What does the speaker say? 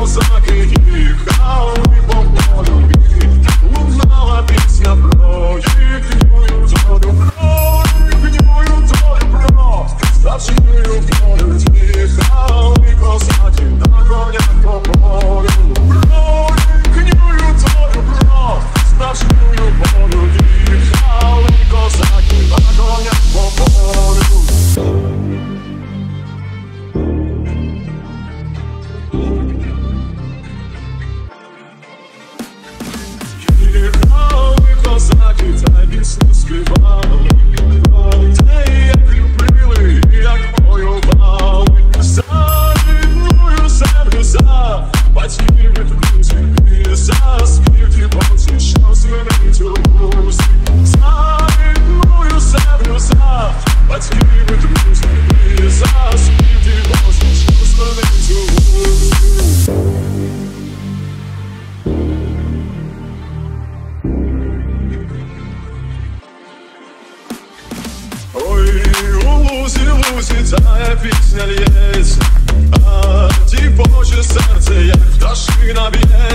козаки їхали по полю, лунала пісня про їхню долю, про їхню долю, про старшиною полю, їхали козаки на конях по полю, про їхню долю, про старшиною полю, їхали козаки на конях по полю. Їхали козаки та пісню співали, те, як любили, як воювали, за рідною землю, за батьків і друзів, і за спів дівоці, що звенить у вузі, за рідною землю, за батьків і друзів, і за спів дівоці, що звенить у вузі. Ой, у лузі, лузі, тая пісня лється, а дівоче серце, як пташина б'є.